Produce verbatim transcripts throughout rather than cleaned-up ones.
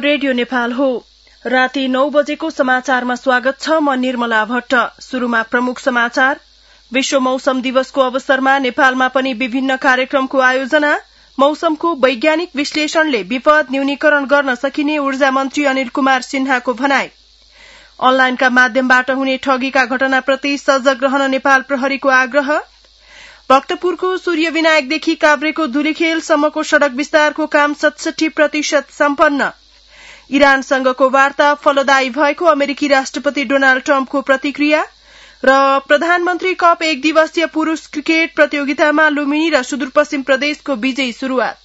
Radio Nepal हो। राति नौ बजेको समाचारमा स्वागत छ। म निर्मला भट्ट। शुरूमा प्रमुख समाचार। विश्व मौसम दिवसको अवसरमा नेपालमा पनि विभिन्न कार्यक्रमको आयोजना। मौसमको वैज्ञानिक विश्लेषणले विपद न्यूनीकरण गर्न सकिने ऊर्जा मन्त्री अनिल कुमार सिन्हाको भनाई। अनलाइनका माध्यमबाट हुने ठगीका घटनाप्रति सजग रहन नेपाल प्रहरीको आग्रह। भक्तपुरको सूर्य विनायकदेखि काभ्रेको धुलीखेलसम्मको सड़क विस्तारको काम सतसठी प्रतिशत सम्पन्न। इरानसँगको वार्ता फलदायी भएको अमेरिकी राष्ट्रपति डोनाल्ड ट्रम्पको प्रतिक्रिया। र प्रधानमन्त्री कप एक दिवसीय पुरूष क्रिकेट प्रतियोगितामा लुम्बिनी र सुदूरपश्चिम प्रदेशको विजयी शुरूआत।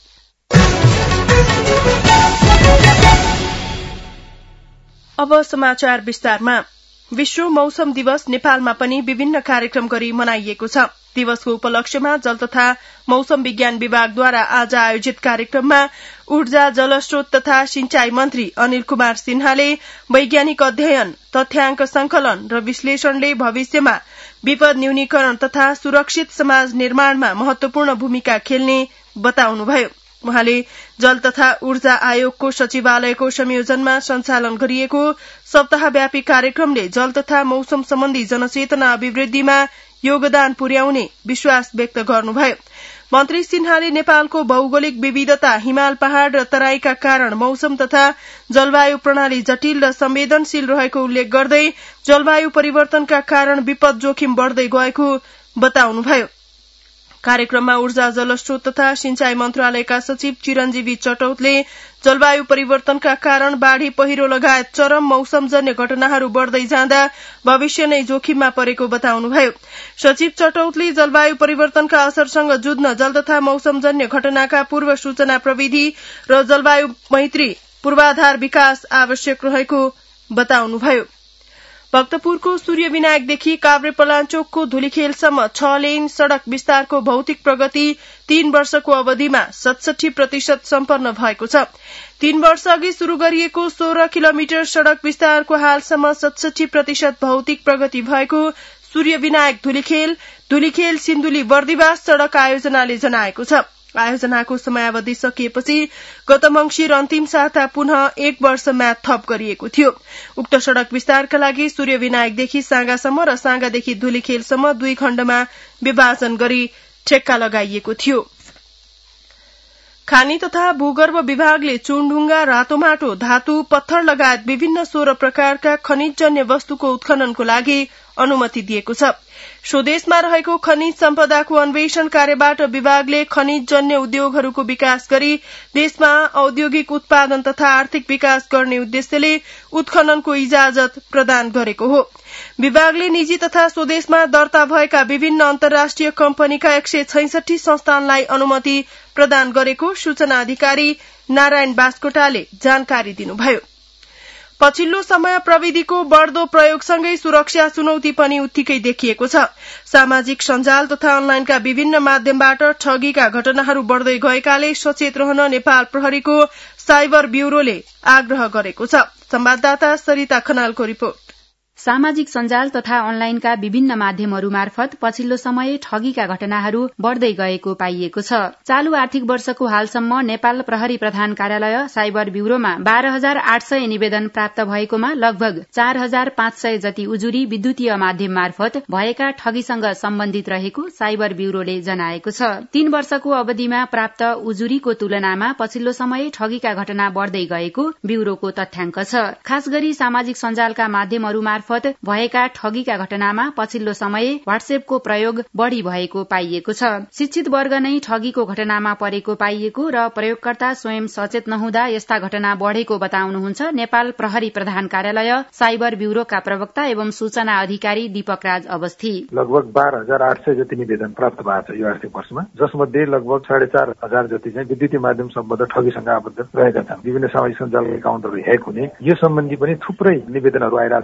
अब समाचार विस्तारमा। विश्व मौसम दिवस नेपालमा पनि विभिन्न कार्यक्रम गरी मनाइएको छ। दिवसको उपलक्ष्यमा जल तथा मौसम विज्ञान विभागद्वारा आज आयोजित कार्यक्रममा ऊर्जा जलस्रोत तथा सिंचाई मन्त्री अनिल कुमार सिन्हाले वैज्ञानिक अध्ययन, तथ्याङ्क संकलन र विश्लेषणले भविष्यमा विपद न्यूनीकरण तथा सुरक्षित समाज निर्माणमा महत्वपूर्ण भूमिका खेल्ने बताउनुभयो। उहाँले जल तथा ऊर्जा आयोगको सचिवालयको संयोजनमा सञ्चालन गरिएको सप्ताहव्यापी कार्यक्रमले जल तथा मौसम सम्बन्धी जनचेतना अभिवृद्धिमा योगदान पुर्याउने विश्वास व्यक्त गर्नुभयो। मन्त्री सिन्हाले नेपालको भौगोलिक विविधता, हिमाल पहाड़ र तराईका कारण मौसम तथा जलवायु प्रणाली जटिल र संवेदनशील रहेको उल्लेख गर्दै जलवायु परिवर्तनका कारण विपद जोखिम बढ़दै गएको बताउनुभयो। कार्यक्रममा ऊर्जा जलस्रोत तथा सिंचाई मन्त्रालयका सचिव चिरञ्जीवी चटौतले जलवायु परिवर्तनका कारण बाढ़ी, पहिरो लगायत चरम मौसमजन्य घटनाहरू बढ़दै जाँदा भविष्य नै जोखिममा परेको बताउनुभयो। सचिव चटौतले जलवायु परिवर्तनका असरसँग जुझ्न जल तथा मौसमजन्य घटनाका पूर्व सूचना प्रविधि र जलवायु मैत्री पूर्वाधार विकास आवश्यक रहेको बताउनुभयो। भक्तपुरको सूर्य विनायकदेखि काभ्रे पलाञ्चोकको धुलीखेलसम्म छ लेन सड़क विस्तारको भौतिक प्रगति तीन वर्षको अवधिमा सतसठी प्रतिशत सम्पन्न भएको छ। तीन वर्ष अघि शुरू गरिएको सोह्र किलोमिटर सड़क विस्तारको हालसम्म सतसठी प्रतिशत भौतिक प्रगति भएको सूर्य विनायक धुलीखेल धुलीखेल सिन्धुली बर्दिवास सड़क आयोजनाले जनाएको छ। आयोजनाको समयावधि सकिएपछि गत मंगिर अन्तिम साता पुनः एक वर्ष म्याद थप गरिएको थियो। उक्त सड़क विस्तारका लागि सूर्य विनायकदेखि साँगासम्म र साँगादेखि धुलीखेलसम्म दुई खण्डमा विभाजन गरी ठेक्का लगाइएको थियो। खानी तथा भूगर्भ विभागले चुनढुङ्गा, रातो माटो, धातु, पत्थर लगायत विभिन्न सोह्र प्रकारका खनिजजन्य वस्तुको उत्खननको लागि अनुमति दिएको छ। स्वदेशमा रहेको खनिज सम्पदाको अन्वेषण कार्यबाट विभागले खनिजजन्य उद्योगहरूको विकास गरी देशमा औद्योगिक उत्पादन तथा आर्थिक विकास गर्ने उद्देश्यले उत्खननको इजाजत प्रदान गरेको हो। विभागले निजी तथा स्वदेशमा दर्ता भएका विभिन्न अन्तर्राष्ट्रिय कम्पनीका एक सय छैसठी संस्थानलाई अनुमति प्रदान गरेको सूचना अधिकारी नारायण बास्कोटाले जानकारी दिनुभयो। पछिल्लो समय प्रविधिको बढ़दो प्रयोगसँगै सुरक्षा चुनौती पनि उत्तिकै देखिएको छ। सामाजिक सञ्जाल तथा अनलाइनका विभिन्न माध्यमबाट ठगीका घटनाहरू बढ़दै गएकाले सचेत रहन नेपाल प्रहरीको साइबर ब्यूरोले आग्रह गरेको छ। संवाददाता सरिता खनालको रिपोर्ट। सामाजिक सञ्जाल तथा अनलाइनका विभिन्न माध्यमहरू मार्फत पछिल्लो समय ठगीका घटनाहरू बढ़दै गएको पाइएको छ। चालू आर्थिक वर्षको हालसम्म नेपाल प्रहरी प्रधान कार्यालय साइबर ब्यूरोमा बाह्र हजार आठ सय निवेदन प्राप्त भएकोमा लगभग चार हजार पाँच सय जति उजुरी विद्युतीय माध्यम मार्फत भएका ठगीसँग सम्बन्धित रहेको साइबर ब्यूरोले जनाएको छ। तीन वर्षको अवधिमा प्राप्त उजुरीको तुलनामा पछिल्लो समय ठगीका घटना बढ़दै गएको ब्यूरोको तथ्याङ्क छ। खास गरी सामाजिक सञ्जालका माध्यमहरू मार्फत भएका ठगीका घटनामा पछिल्लो समय व्हाट्सएपको प्रयोग बढ़ी भएको पाइएको छ। शिक्षित वर्ग नै ठगीको घटनामा परेको पाइएको र प्रयोगकर्ता स्वयं सचेत नहुँदा यस्ता घटना बढ़ेको बताउनुहुन्छ नेपाल प्रहरी प्रधान कार्यालय साइबर ब्यूरोका प्रवक्ता एवं सूचना अधिकारी दीपक राज अवस्थी। लगभग बाह्र हजार आठ सय जति निवेदन प्राप्त भएको छ यो आर्थिक वर्षमा, जसमध्ये लगभग साढे चार हजार जति चाहिँ विद्युतीय माध्यम सम्बद्ध ठगीसँग आबद्ध रहेका छन्। विभिन्न सामाजिक सञ्जाल एकाउन्टहरू ह्याक हुने यो सम्बन्धी पनि थुप्रै निवेदनहरू आइरहेछन्, जुन चाहिँ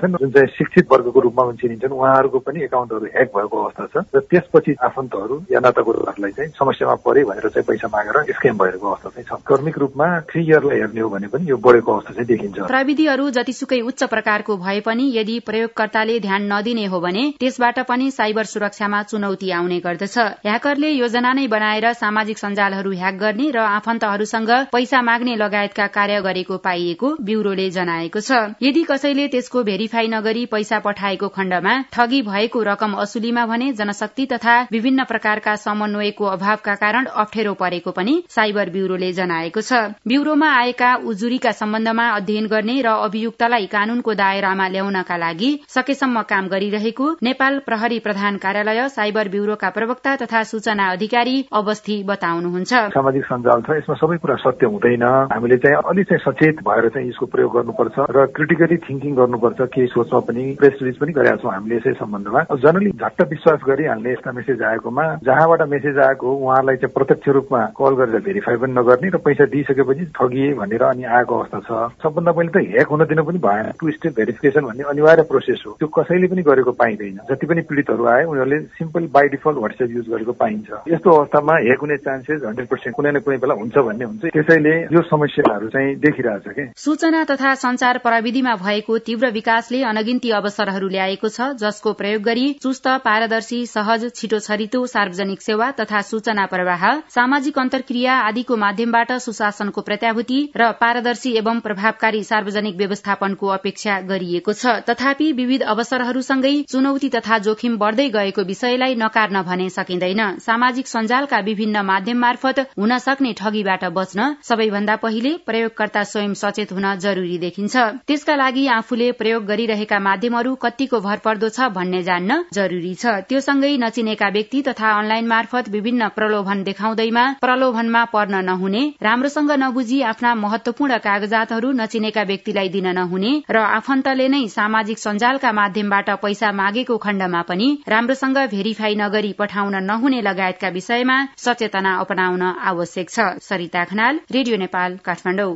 चाहिँ शिक्षित वर्गको रूपमा चिनिन्छन् उहाँहरूको पनि एकाउन्टहरू ह्याक भएको अवस्था छ र त्यसपछि आफन्तहरू या नातागोताहरूलाई चाहिँ समस्यामा परे भनेर चाहिँ पैसा मागेर स्क्याम भएको अवस्था चाहिँ छ। क्रमिक रूपमा थ्री इयरलाई हेर्ने हो भने पनि यो बढेको अवस्था चाहिँ देखिन्छ। प्रविधिहरू जतिसुकै उच्च प्रकारको भए पनि यदि प्रयोगकर्ताले ध्यान नदिने हो भने त्यसबाट पनि साइबर सुरक्षामा चुनौती आउने गर्दछ। ह्याकरले योजना नै बनाएर सामाजिक सञ्जालहरू ह्याक गर्ने र आफन्तहरूसँग पैसा माग्ने लगायतका कार्य गरेको पाइएको ब्यूरोले जनाएको छ। यदि कसैले त्यसको भेरिफाई नगरी पैसा पठाएको खण्डमा ठगी भएको रकम असुलीमा भने जनशक्ति तथा विभिन्न प्रकारका समन्वयको अभावका कारण अप्ठ्यारो परेको पनि साइबर ब्यूरोले जनाएको छ। ब्यूरोमा आएका उजुरीका सम्बन्धमा अध्ययन गर्ने र अभियुक्तलाई कानूनको दायरामा ल्याउनका लागि सकेसम्म काम गरिरहेको नेपाल प्रहरी प्रधान कार्यालय साइबर ब्यूरोका प्रवक्ता तथा सूचना अधिकारी अवस्थी बताउनुहुन्छ। सामाजिक सञ्जाल छ, यसमा सबै कुरा सत्य हुँदैन। हामीले चाहिँ अलिक चाहिँ सचेत भएर चाहिँ यसको प्रयोग गर्नुपर्छ र क्रिटिकली थिंकिङ गर्नुपर्छ। केही सोचमा पनि प्रेस रिलिज पनि गरेका छौँ हामीले यसै सम्बन्धमा। जनरली झट्ट विश्वास गरिहाल्ने यस्ता मेसेज आएकोमा जहाँबाट मेसेज आएको उहाँलाई चाहिँ प्रत्यक्ष रूपमा कल गरेर भेरिफाई पनि नगर्ने र पैसा दिइसकेपछि ठगिए भनेर अनि आएको अवस्था छ। सबभन्दा पहिले त ह्याक हुन दिन पनि भएन। टु स्टेप भेरिफिकेसन भन्ने अनिवार्य प्रोसेस हो, त्यो कसैले पनि गरेको पाइँदैन। जति पनि पीडितहरू आए उनीहरूले simple by default WhatsApp use गरेको पाइन्छ। यस्तो अवस्थामा ह्याक हुने चान्सेस हन्ड्रेड पर्सेन्ट कुनै न कुनै बेला हुन्छ भन्ने हुन्छ। त्यसैले यो समस्याहरू चाहिँ देखिरहेछ के। सूचना तथा संचार प्रविधिमा भएको तीव्र विकासले अनगिन्ती अवसरहरू ल्याएको छ, जसको प्रयोग गरी चुस्त, पारदर्शी, सहज, छिटो छरितो सार्वजनिक सेवा तथा सूचना प्रवाह, सामाजिक अन्तर्क्रिया आदिको माध्यमबाट सुशासनको प्रत्याभूति र पारदर्शी एवं प्रभावकारी सार्वजनिक व्यवस्थापनको अपेक्षा गरिएको छ। तथापि विविध अवसरहरूसँगै चुनौती तथा जोखिम बढ़दै गएको विषयलाई नकार्न भने सकिँदैन। सामाजिक सञ्जालका विभिन्न माध्यम मार्फत हुन सक्ने ठगीबाट बच्न सबैभन्दा पहिले प्रयोगकर्ता स्वयं सचेत हुन जरुरी देखिन्छ। त्यसका लागि आफूले प्रयोग गरिरहेका माध्यमहरू कतिको भरपर्दो छ भन्ने जान्न जरुरी छ। त्यो सँगै नचिनेका व्यक्ति तथा अनलाइन मार्फत विभिन्न प्रलोभन देखाउँदैमा प्रलोभनमा पर्न नहुने, राम्रोसँग नबुझी आफ्ना महत्वपूर्ण कागजातहरू नचिनेका व्यक्तिलाई दिन नहुने र आफन्तले नै सामाजिक सञ्जालका माध्यमबाट पैसा मागेको खण्डमा पनि राम्रोसँग भेरिफाई नगरी पठाउन नहुने लगायतका विषयमा सचेतना अपनाउन आवश्यक छ। सरिता खनाल, रेडियो नेपाल, काठमाडौँ।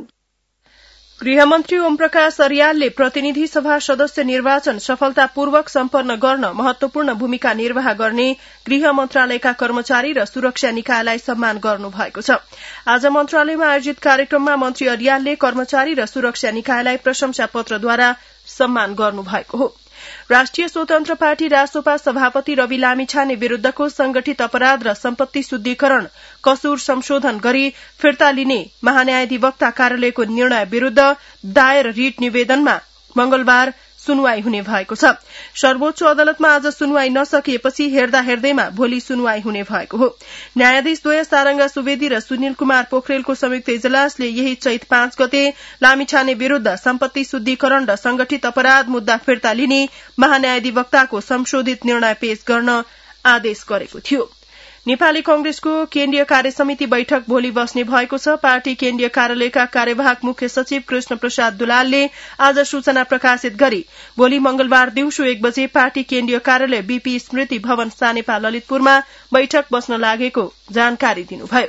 गृहमन्त्री ओमप्रकाश अर्यालले प्रतिनिधि सभा सदस्य निर्वाचन सफलतापूर्वक सम्पन्न गर्न महत्वपूर्ण भूमिका निर्वाह गर्ने गृह मन्त्रालयका कर्मचारी र सुरक्षा निकायलाई सम्मान गर्नुभएको छ। आज मन्त्रालयमा आयोजित कार्यक्रममा मन्त्री अर्यालले कर्मचारी र सुरक्षा निकायलाई प्रशंसा पत्रद्वारा सम्मान गर्नुभएको हो। राष्ट्रिय स्वतन्त्र पार्टी रासोपा सभापति रवि लामिछाने विरूद्धको संगठित अपराध र सम्पत्ति शुद्धिकरण कसुर संशोधन गरी फिर्ता लिने महान्यायाधिवक्ता कार्यालयको निर्णय विरूद्ध दायर रिट निवेदनमा मंगलबार सुनवाई हुने भएको छ। सर्वोच्च अदालतमा आज सुनवाई नसकिएपछि हेर्दा हेर्दैमा भोलि सुनवाई हुने भएको हो। न्यायाधीशद्वय सारंगा सुवेदी र सुनिल कुमार पोखरेलको संयुक्त इजलासले यही चैत पाँच गते लामिछाने विरूद्ध सम्पत्ति शुद्धिकरण र संगठित अपराध मुद्दा फिर्ता लिने महान्यायाधिवक्ताको संशोधित निर्णय पेश गर्न आदेश गरेको थियो। नेपाली कंग्रेसको केन्द्रीय कार्यसमिति बैठक भोलि बस्ने भएको छ। पार्टी केन्द्रीय कार्यालयका कार्यवाहक मुख्य सचिव कृष्ण प्रसाद दुलालले आज सूचना प्रकाशित गरी भोलि मंगलबार दिउँसो एक बजे पार्टी केन्द्रीय कार्यालय बीपी स्मृति भवन सानेपा ललितपुरमा बैठक बस्न लागेको जानकारी दिनुभयो।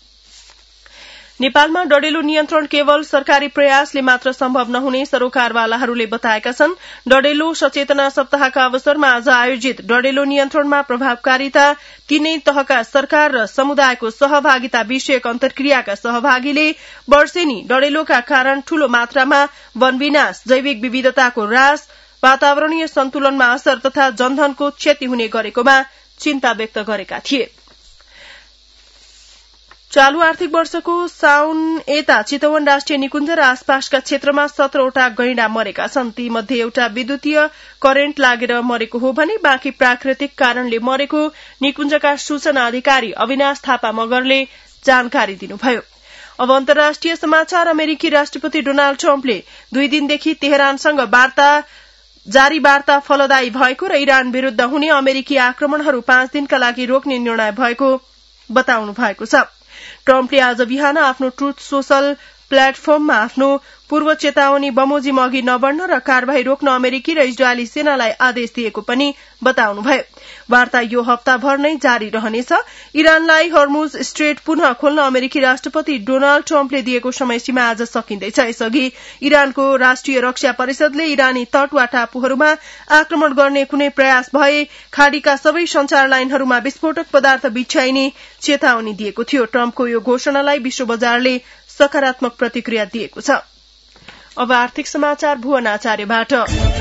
नेपालमा डडेलो नियन्त्रण केवल सरकारी प्रयासले मात्र सम्भव नहुने सरोकारवालाहरूले बताएका छन्। डडेलो सचेतना सप्ताहका अवसरमा आज आयोजित डडेलो नियन्त्रणमा प्रभावकारिता तीनै तहका सरकार र समुदायको सहभागिता विषयक अन्तर्क्रियाका सहभागीले वर्षेनी डडेलोका कारण ठूलो मात्रामा वन विनाश, जैविक विविधताको ह्रास, वातावरणीय सन्तुलनमा असर तथा जनधनको क्षति हुने गरेकोमा चिन्ता व्यक्त गरेका थिए। चालू आर्थिक वर्षको साउन यता चितवन राष्ट्रिय निकुञ्ज र आसपासका क्षेत्रमा सत्रवटा गैंडा मरेका छन्। ती मध्ये एउटा विद्युतीय करेन्ट लागेर मरेको हो भने बाँकी प्राकृतिक कारणले मरेको निकुञ्जका सूचना अधिकारी अविनाश थापा मगरले जानकारी दिनुभयो। अब अन्तर्राष्ट्रिय समाचार। अमेरिकी राष्ट्रपति डोनाल्ड ट्रम्पले दुई दिनदेखि तेहरानसँग वार्ता जारी वार्ता फलदायी भएको र इरान विरूद्ध हुने अमेरिकी आक्रमणहरू पाँच दिनका लागि रोक्ने निर्णय भएको बताउनु भएको छ। ट्रम्पले आज बिहान आफ्नो ट्रुथ सोशल प्लेटफर्ममा आफ्नो पूर्व चेतावनी बमोजिम अघि नबढ्न र कार्यवाही रोक्न अमेरिकी र इजरायली सेनालाई आदेश दिएको पनि बताउनुभयो। वार्ता यो हप्ताभर नै जारी रहनेछ। इरानलाई हर्मुज स्ट्रेट पुनः खोल्न अमेरिकी राष्ट्रपति डोनाल्ड ट्रम्पले दिएको समय सीमा आज सकिँदैछ। यसअघि इरानको राष्ट्रिय रक्षा परिषदले इरानी तट वा टापुहरूमा आक्रमण गर्ने कुनै प्रयास भए खाड़ीका सबै संचार लाइनहरूमा विस्फोटक पदार्थ बिछ्याइने चेतावनी दिएको थियो। ट्रम्पको यो घोषणालाई विश्व बजारले सकारात्मक प्रतिक्रिया दिएको छ। अब आर्थिक समाचार भुवन आचार्यबाट।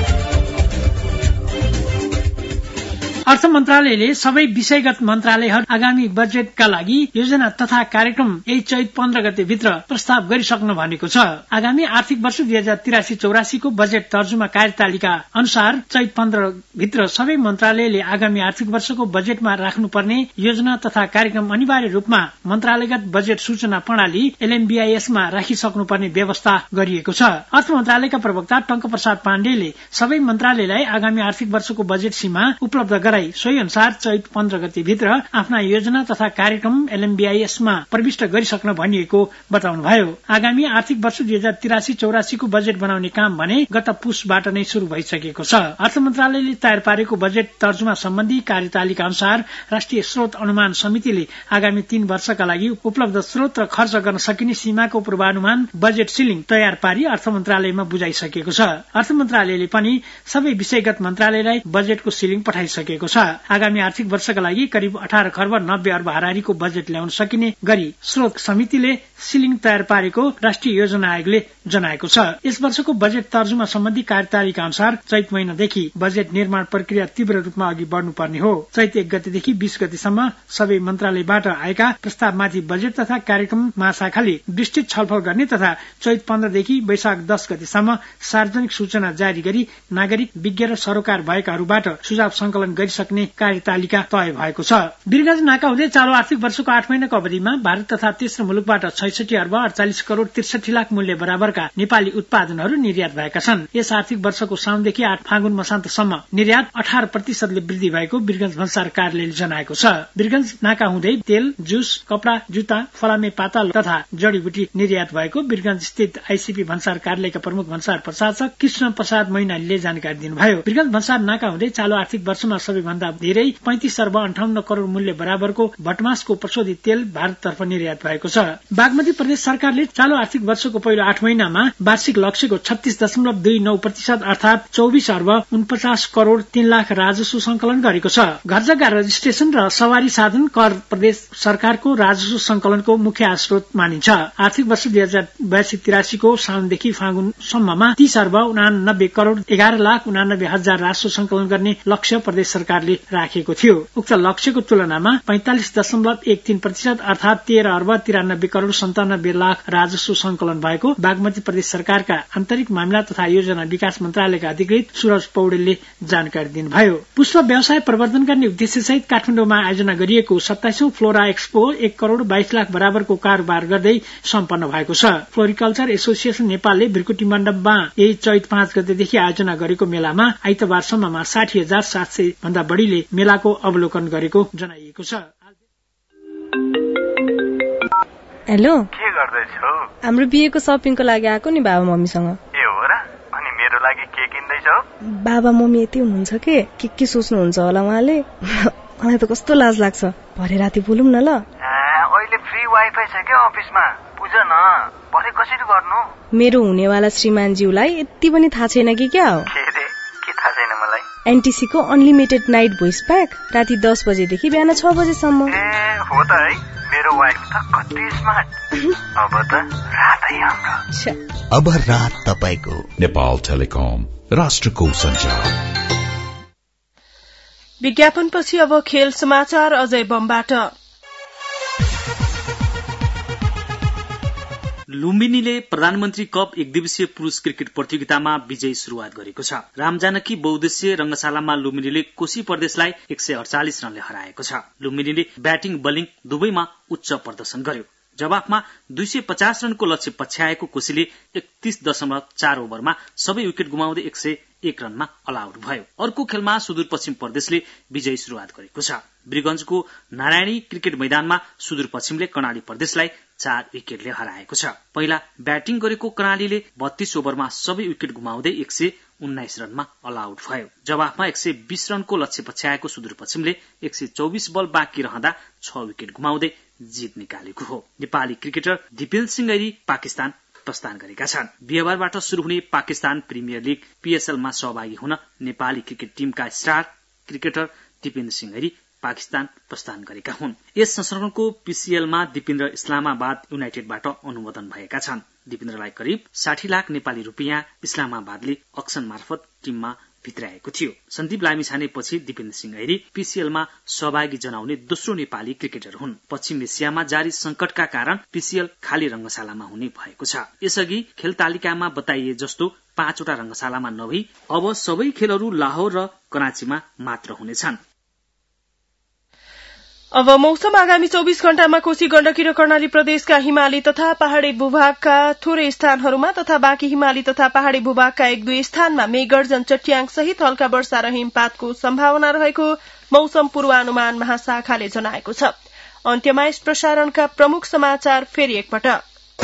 अर्थ मन्त्रालयले सबै विषयगत मन्त्रालयहरू आगामी बजेटका लागि योजना तथा कार्यक्रम यही चैत पन्ध्र गते भित्र प्रस्ताव गरिसक्नु भनेको छ। आगामी आर्थिक वर्ष दुई हजार तिरासी चौरासीको बजेट तर्जुमा कार्यतालिका अनुसार चैत पन्ध्र भित्र सबै मन्त्रालयले आगामी आर्थिक वर्षको बजेटमा राख्नुपर्ने योजना तथा कार्यक्रम अनिवार्य रूपमा मन्त्रालयगत बजेट सूचना प्रणाली एलएमबीआईएसमा राखिसक्नुपर्ने व्यवस्था गरिएको छ। अर्थ मन्त्रालयका प्रवक्ता टंक प्रसाद पाण्डेले सबै मन्त्रालयलाई आगामी आर्थिक वर्षको बजेट सीमा उपलब्ध गराई सोही अनुसार चैत पन्ध्र गते भित्र आफ्ना योजना तथा कार्यक्रम एलएमबीआईएसमा प्रविष्ट गरिसक्न भनिएको बताउनुभयो। आगामी आर्थिक वर्ष दुई हजार तिरासी चौरासीको बजेट बनाउने काम भने गत पुसबाट नै शुरू भइसकेको छ। अर्थ मन्त्रालयले तयार पारेको बजेट तर्जुमा सम्बन्धी कार्यतालिका अनुसार राष्ट्रिय स्रोत अनुमान समितिले आगामी तीन वर्षका लागि उपलब्ध स्रोत र खर्च गर्न सकिने सीमाको पूर्वानुमान बजेट सिलिङ तयार पारी अर्थ मन्त्रालयमा बुझाइसकेको छ। अर्थ मन्त्रालयले पनि सबै विषयगत मन्त्रालयलाई बजेटको सिलिङ पठाइसकेको छ। आगामी आर्थिक वर्षका लागि करिब अठार खर्ब नब्बे अर्ब हारारीको बजेट ल्याउन सकिने गरी स्रोत समितिले सिलिङ तयार पारेको राष्ट्रिय योजना आयोगले जनाएको छ। यस वर्षको बजेट तर्जुमा सम्बन्धी कार्यतालिका अनुसार चैत महिनादेखि बजेट निर्माण प्रक्रिया तीव्र रूपमा अघि बढ्नुपर्ने हो। चैत एक गतेदेखि बीस गतेसम्म सबै मन्त्रालयबाट आएका प्रस्तावमाथि बजेट तथा कार्यक्रम महाशाखाले विस्तृत छलफल गर्ने तथा चैत पन्ध्रदेखि वैशाख दस गतेसम्म सार्वजनिक सूचना जारी गरी नागरिक विज्ञ र सरोकार भएकाहरूबाट सुझाव संकलन गरिसक्ने कार्यतालिका तय भएको छ। वीरगंज नाका हुँदै चालू आर्थिक वर्षको आठ महिनाको अवधिमा भारत तथा तेस्रो मुलुकबाट छैसठी अर्ब अडचालिस करोड़ त्रिसठी लाख मूल्य बराबरका नेपाली उत्पादनहरू निर्यात भएका छन्। यस आर्थिक वर्षको साउनदेखि आठ फागुन मसान्तसम्म निर्यात अठार प्रतिशतले वृद्धि भएको वीरगंज भन्सार कार्यालयले जनाएको छ। वीरगंज नाका हुँदै तेल, जुस, कपड़ा, जुत्ता, फलामे पाता तथा जडीबुटी निर्यात भएको वीरगंज स्थित आईसीपी भन्सार कार्यालयका प्रमुख भन्सार प्रशासक कृष्ण प्रसाद मैनालीले जानकारी दिनुभयो। वीरगंज भन्सार नाका हुँदै चालू आर्थिक वर्षमा सबैभन्दा धेरै पैंतिस अर्ब अन्ठाउन्न करोड़ मूल्य बराबरको भटमासको प्रशोधित तेल भारततर्फ निर्यात भएको छ। बागमती प्रदेश सरकारले चालू आर्थिक वर्षको पहिलो आठ महिनामा वार्षिक लक्ष्यको छत्तीस दशमलव दुई नौ प्रतिशत अर्थात चौबिस अर्ब उनपचास करोड़ तीन लाख राजस्व संकलन गरेको छ। घर जग्गा रजिस्ट्रेशन र सवारी साधन कर प्रदेश सरकारको राजस्व संकलनको मुख्य स्रोत मानिन्छ। आर्थिक वर्ष दुई हजार बयासी तिरासीको साउनदेखि फागुनसम्ममा तीस अर्ब उनानब्बे करोड़ एघार लाख उनानब्बे हजार राजस्व संकलन गर्ने लक्ष्य प्रदेश सरकारले राखेको थियो। उक्त लक्ष्यको तुलनामा पैंतालिस दशमलव एक तीन प्रतिशत अर्थात तेह्र अर्ब तिरानब्बे करोड़ सन्तानब्बे लाख राजस्व संकलन भएको बागमती प्रदेश सरकारका आन्तरिक मामिला तथा योजना विकास मन्त्रालयका अधिकृत सूरज पौडेलले जानकारी दिनुभयो। पुष्प व्यवसाय प्रवर्धन गर्ने उद्देश्यसहित काठमाडौँमा आयोजना गरिएको सत्ताइसौं फ्लोरा एक्सपो एक करोड़ बाइस लाख बराबरको कारोबार गर्दै सम्पन्न भएको छ। फ्लोरिकल्चर एसोसिएशन नेपालले भृकुटी मण्डपमा यही चैत पाँच गतेदेखि आयोजना गरेको मेलामा आइतबारसम्ममा साठी हजार सात सय भन्दा बढ़ीले मेलाको अवलोकन गरेको जनाइएको छ। हेलो, के गर्दैछौ? हाम्रो बिहेको सपिङको लागि आएको नि बाबा मम्मीसँग। ए हो र? अनि मेरो लागि के किन्दैछौ? बाबा मम्मी यति हुनुहुन्छ के के के सोच्नुहुन्छ होला उहाँले। मलाई त कस्तो लाज लाग्छ। भरे राति बोलौँ न ल। अहिले फ्री वाइफाई छ के अफिसमा? बुझ न, भरे कसरी गर्नु? मेरो हुनेवाला श्रीमानज्यूलाई यति पनि थाहा छैन कि क्या हो? के रे? के थाहा छैन मलाई? एनटीसी को अनलिमिटेड नाइट भोइस प्याक राति दस बजेदेखि बिहान छ बजेसम्म। ए हो त है, मेरो वाइफ त कति स्मार्ट। अब त रातै हाम्रो। अब रात तपाईको। नेपाल टेलिकम, राष्ट्रको सञ्चार। विज्ञापनपछि अब खेल समाचार अजय बमबाट। लुम्बिनीले प्रधानमन्त्री कप एक दिवसीय पुरूष क्रिकेट प्रतियोगितामा विजयी शुरूआत गरेको छ। रामजानकी बहुद्देश्य रंगशालामा लुम्बिनीले कोशी प्रदेशलाई एक सय अडचालिस रनले हराएको छ। लुम्बिनीले ब्याटिङ बलिङ दुवैमा उच्च प्रदर्शन गर्यो। जवाफमा दुई सय पचास रनको लक्ष्य पछ्याएको कोशीले एकतीस दशमलव चार ओभरमा सबै विकेट गुमाउँदै एक सय एक रनमा अल आउट भयो। अर्को खेलमा सुदूरपश्चिम प्रदेशले विजयी शुरूआत गरेको छ। वीरगंजको नारायणी क्रिकेट मैदानमा सुदूरपश्चिमले कर्णाली प्रदेशलाई चार विकेटले हराएको छ। पहिला ब्याटिङ गरेको कर्णालीले बत्तीस ओभरमा सबै विकेट गुमाउँदै एक सय उन्नाइस रनमा अल आउट भयो। जवाफमा एक सय बीस रनको लक्ष्य पछ्याएको सुदूरपश्चिमले एक सय चौबिस बल बाँकी रहँदा छ विकेट गुमाउँदै जित निकालेको हो। नेपाली क्रिकेटर दिपेन्द्र सिंह ऐरी पाकिस्तान प्रस्थान गरेका छन्। बिहिबारबाट शुरू हुने पाकिस्तान प्रिमियर लीग पीएसएलमा सहभागी हुन नेपाली क्रिकेट टिमका स्टार क्रिकेटर दिपेन्द्र सिंह ऐरी पाकिस्तान प्रस्थान गरेका हुन्। यस संस्करणको पीसीएलमा दिपेन्द्र इस्लामाबाद युनाइटेडबाट अनुमोदन भएका छन्। दिपेन्द्रलाई करिब साठी लाख नेपाली रुपियाँ इस्लामाबादले अक्सन मार्फत टिममा भित्राएको थियो। सन्दीप लामिछानेपछि दिपेन्द्र सिंह ऐरी पीसीएलमा सहभागी जनाउने दोस्रो नेपाली क्रिकेटर हुन्। पश्चिम एसियामा जारी संकटका कारण पीसीएल खाली रंगशालामा हुने भएको छ। यसअघि खेल तालिकामा बताइए जस्तो पाँचवटा रंगशालामा नभई अब सबै खेलहरू लाहोर र कराँचीमा मात्र हुनेछन्। अब मौसम। आगामी चौबीस घण्टामा कोशी गण्डकी र कर्णाली प्रदेशका हिमाली तथा पहाड़ी भूभागका थोरै स्थानहरूमा तथा बाँकी हिमाली तथा पहाड़ी भूभागका एक दुई स्थानमा मेघगर्जन चट्याङ सहित हल्का वर्षा र हिमपातको सम्भावना रहेको मौसम पूर्वानुमान महाशाखाले जनाएको छ। अन्त्यमा यस प्रसारणका प्रमुख समाचार फेरि एकपटक।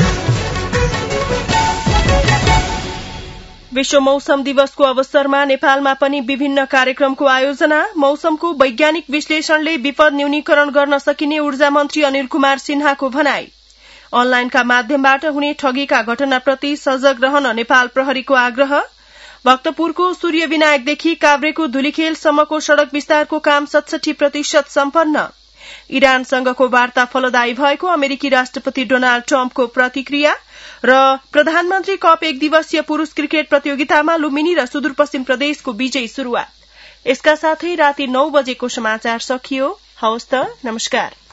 विश्व मौसम दिवसको अवसरमा नेपालमा पनि विभिन्न कार्यक्रमको आयोजना। मौसमको वैज्ञानिक विश्लेषणले विपद न्यूनीकरण गर्न सकिने ऊर्जा मन्त्री अनिल कुमार सिन्हाको भनाई। अनलाइनका माध्यमबाट हुने ठगीका घटनाप्रति सजग रहन नेपाल प्रहरीको आग्रह। भक्तपुरको सूर्य विनायकदेखि काभ्रेको धुलीखेलसम्मको सड़क विस्तारको काम सतसठी प्रतिशत सम्पन्न। इरानसँगको वार्ता फलदायी भएको अमेरिकी राष्ट्रपति डोनाल्ड ट्रम्पको प्रतिक्रिया। र प्रधानमन्त्री कप एक दिवसीय पुरूष क्रिकेट प्रतियोगितामा लुम्बिनी र सुदूरपश्चिम प्रदेशको विजयी शुरूआत। यसका साथै राति नौ बजेको समाचार सकियो। हवस् त, नमस्कार।